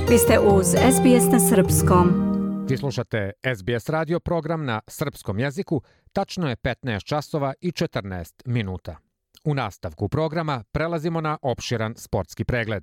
Vi ste uz SBS na srpskom. Vi slušate SBS radio program na srpskom jeziku, tačno je 15 časova i 14 minuta. U nastavku programa prelazimo na opširan sportski pregled.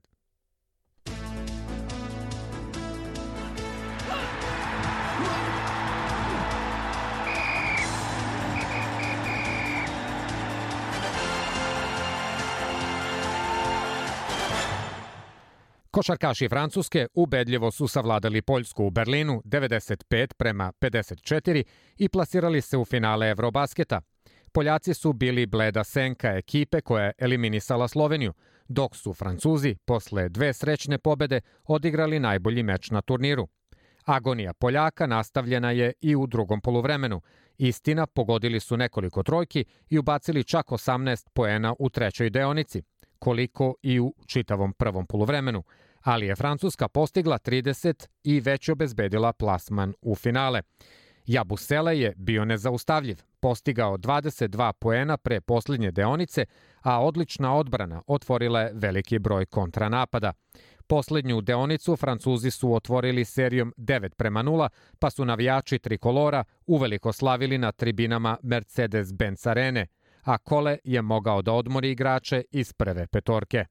Košarkaši Francuske ubedljivo su savladali Poljsku u Berlinu 95-54 i plasirali se u finale Evrobasketa. Poljaci su bili bleda senka ekipe koja je eliminisala Sloveniju, dok su Francuzi posle dve srećne pobede odigrali najbolji meč na turniru. Agonija Poljaka nastavljena je i u drugom poluvremenu. Istina, pogodili su nekoliko trojki i ubacili čak 18 poena u trećoj deonici, koliko i u čitavom prvom poluvremenu, ali je Francuska postigla 30 i već obezbedila plasman u finale. Jabusele je bio nezaustavljiv, postigao 22 poena pre posljednje deonice, a odlična odbrana otvorila je veliki broj kontranapada. Posljednju deonicu Francuzi su otvorili serijom 9-0, pa su navijači trikolora uveliko slavili na tribinama Mercedes-Benz arene, a Kole je mogao da odmori igrače iz prve petorke.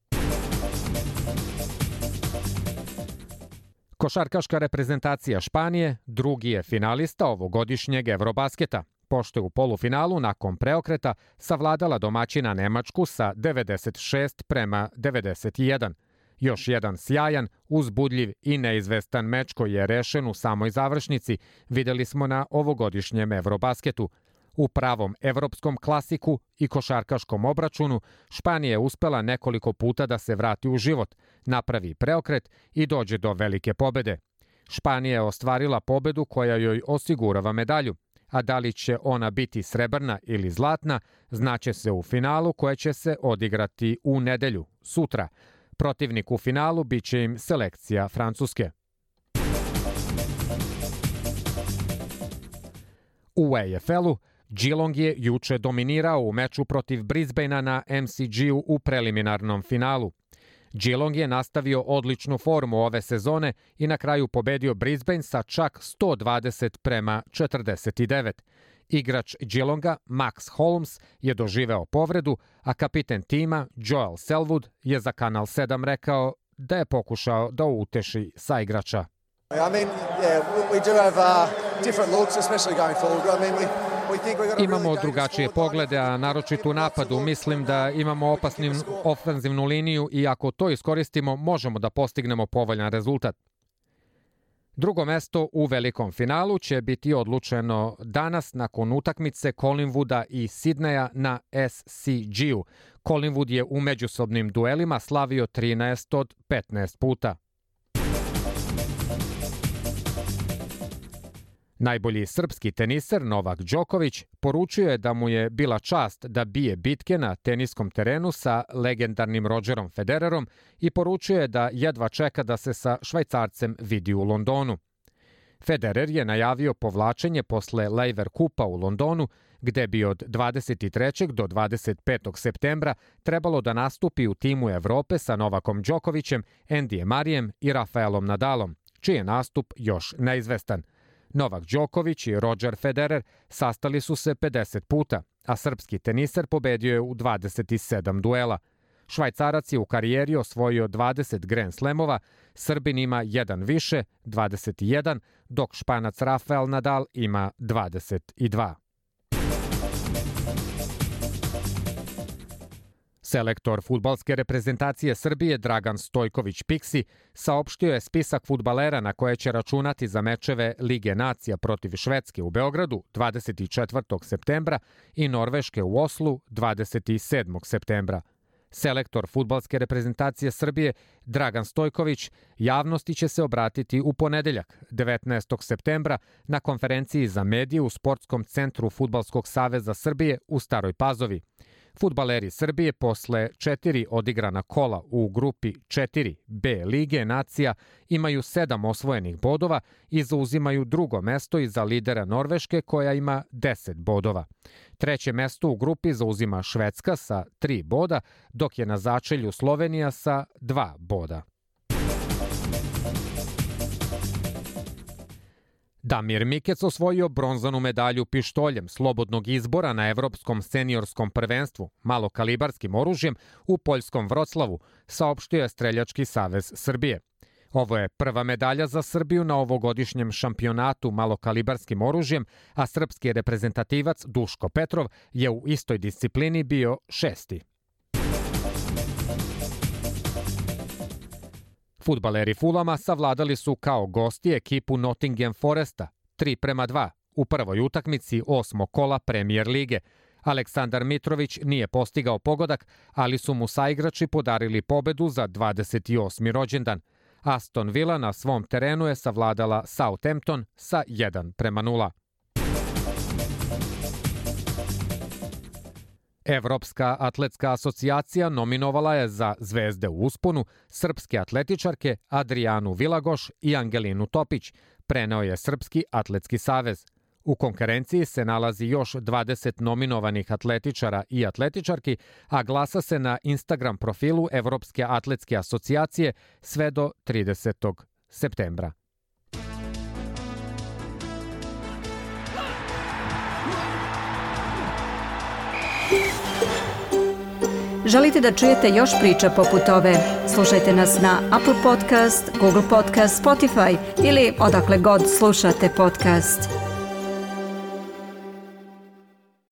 Košarkaška reprezentacija Španije drugi je finalista ovogodišnjeg Evrobasketa, pošto je u polufinalu nakon preokreta savladala domaćina Nemačku sa 96-91. Još jedan sjajan, uzbudljiv i neizvestan meč koji je rešen u samoj završnici videli smo na ovogodišnjem Evrobasketu. U pravom evropskom klasiku i košarkaškom obračunu Španija je uspela nekoliko puta da se vrati u život, napravi preokret i dođe do velike pobede. Španija je ostvarila pobedu koja joj osigurava medalju, a da li će ona biti srebrna ili zlatna, znaće se u finalu koje će se odigrati u nedelju, sutra. Protivnik u finalu biće im selekcija Francuske. U AFL-u Geelong je juče dominirao u meču protiv Brisbanea na MCG-u u preliminarnom finalu. Geelong je nastavio odličnu formu ove sezone i na kraju pobedio Brisbane sa čak 120-49. Igrač Geelonga Max Holmes je doživeo povredu, a kapiten tima Joel Selwood je za Kanal 7 rekao da je pokušao da uteši saigrača. Imamo drugačije poglede, a naročito u napadu. Mislim da imamo opasnu ofenzivnu liniju i ako to iskoristimo, možemo da postignemo povoljan rezultat. Drugo mesto u velikom finalu će biti odlučeno danas nakon utakmice Collingwooda i Sidneja na SCG-u. Collingwood je u međusobnim duelima slavio 13 od 15 puta. Najbolji srpski teniser Novak Đoković poručio je da mu je bila čast da bije bitke na teniskom terenu sa legendarnim Rogerom Federerom i poručio je da jedva čeka da se sa Švajcarcem vidi u Londonu. Federer je najavio povlačenje posle Laver Kupa u Londonu, gde bi od 23. do 25. septembra trebalo da nastupi u timu Evrope sa Novakom Đokovićem, Andyjem Marijem i Rafaelom Nadalom, čiji je nastup još neizvestan. Novak Đoković i Roger Federer sastali su se 50 puta, a srpski teniser pobedio je u 27 duela. Švajcarac je u karijeri osvojio 20 Grand Slamova, Srbin ima jedan više, 21, dok Španac Rafael Nadal ima 22. Selektor fudbalske reprezentacije Srbije Dragan Stojković Piksi saopštio je spisak fudbalera na koje će računati za mečeve Lige nacija protiv Švedske u Beogradu 24. septembra i Norveške u Oslu 27. septembra. Selektor fudbalske reprezentacije Srbije Dragan Stojković javnosti će se obratiti u ponedeljak, 19. septembra, na konferenciji za medije u Sportskom centru Fudbalskog saveza Srbije u Staroj Pazovi. Fudbaleri Srbije posle 4 odigrana kola u grupi 4B Lige nacija imaju 7 osvojenih bodova i zauzimaju drugo mesto iza lidera Norveške koja ima 10 bodova. Treće mesto u grupi zauzima Švedska sa 3 boda, dok je na začelju Slovenija sa 2 boda. Damir Mikec osvojio bronzanu medalju pištoljem slobodnog izbora na Evropskom seniorskom prvenstvu malokalibarskim oružjem u poljskom Vroclavu, saopštio je Streljački savez Srbije. Ovo je prva medalja za Srbiju na ovogodišnjem šampionatu malokalibarskim oružjem, a srpski reprezentativac Duško Petrov je u istoj disciplini bio 6. Fudbaleri Fulama savladali su kao gosti ekipu Nottingham Foresta 3:2 u prvoj utakmici 8. kola Premier lige. Aleksandar Mitrović nije postigao pogodak, ali su mu saigrači podarili pobedu za 28. rođendan. Aston Villa na svom terenu je savladala Southampton sa 1:0. Evropska atletska asocijacija nominovala je za zvezde u usponu srpske atletičarke Adrijanu Vilagoš i Angelinu Topić, preneo je Srpski atletski savez. U konkurenciji se nalazi još 20 nominovanih atletičara i atletičarki, a glasa se na Instagram profilu Evropske atletske asocijacije sve do 30. septembra. Želite da čujete još priča poput ove? Slušajte nas na Apple Podcast, Google Podcast, Spotify ili odakle god slušate podcast.